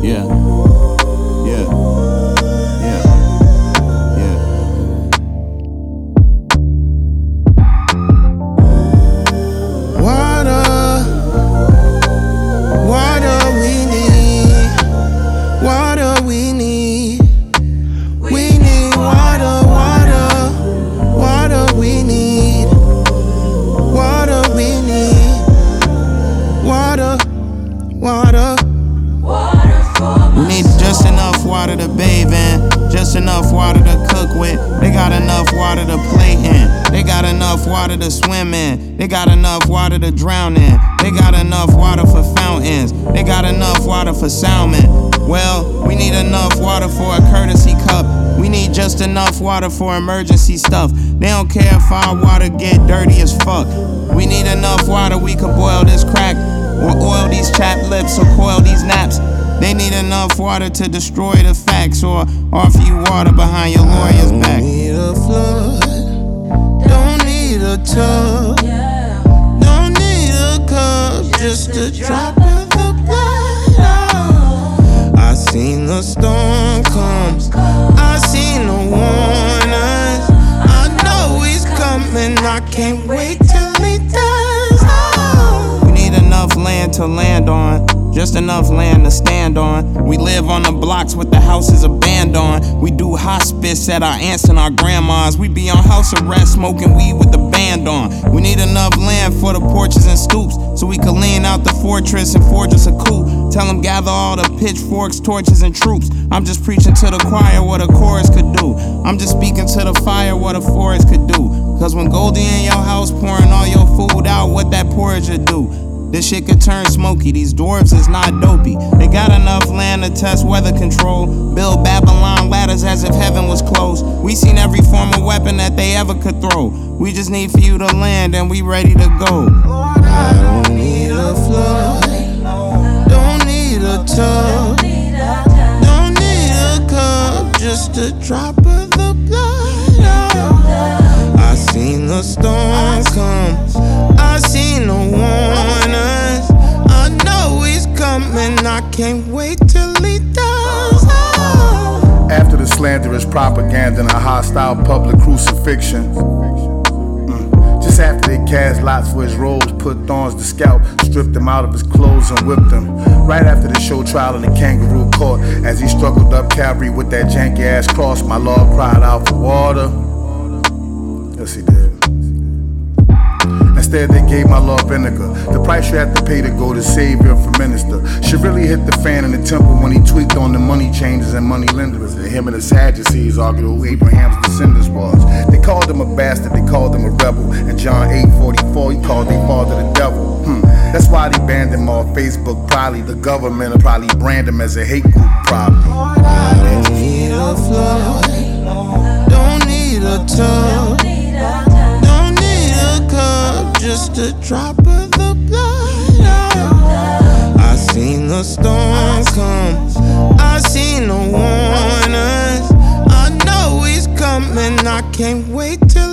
Yeah. Yeah. Yeah. Yeah. Water we need. Water we need. We need water, water. Water we need. Water we need. Water, water. We need just enough water to bathe in, just enough water to cook with. They got enough water to play in. They got enough water to swim in. They got enough water to drown in. They got enough water for fountains. They got enough water for salmon. Well, we need enough water for a courtesy cup. We need just enough water for emergency stuff. They don't care if our water get dirty as fuck. We need enough water we could boil this crack, or oil these chapped lips, or coil these naps. They need enough water to destroy the facts, or offer you water behind your lawyer's back. Don't need a flood, don't need a tub, don't need a cup, just a drop of the blood. I seen the storm come, I seen the warnings. I know he's coming, I can't wait till he does. We need enough land to land on, just enough land to stand on. We live on the blocks with the houses abandoned. We do hospice at our aunts and our grandmas. We be on house arrest smoking weed with the band on. We need enough land for the porches and stoops, so we can lean out the fortress and forge us a coup. Tell them gather all the pitchforks, torches, and troops. I'm just preaching to the choir what a chorus could do. I'm just speaking to the fire what a forest could do. Cause when Goldie in your house pouring all your food out, what that porridge would do. This shit could turn smoky, these dwarves is not dopey. They got enough land to test weather control, build Babylon ladders as if heaven was closed. We seen every form of weapon that they ever could throw. We just need for you to land and we ready to go. I don't need a flood, don't need a tub, don't need a cup, just a drop of the blood. I seen the storm come, I seen the warnings. I know he's coming, I can't wait till he does. After the slanderous propaganda and a hostile public crucifixion, just after they cast lots for his robes, put thorns to scalp, stripped him out of his clothes and whipped him. Right after the show trial in the kangaroo court, as he struggled up Calvary with that janky ass cross, my Lord cried out for water. Yes, he did. Instead, they gave my Lord vinegar. The price you have to pay to go to Savior for minister. She really hit the fan in the temple when he tweaked on the money changers and money lenders. And him and the Sadducees argued who Abraham's descendants was. They called him a bastard, they called him a rebel. In John 8:44, he called their father the devil. That's why they banned him off Facebook. Probably the government will probably brand him as a hate group, probably. I don't need a flood, don't need a tub, don't need a cup, just a drop of the blood. I seen the storm come, I seen the warnings. I know he's coming, I can't wait till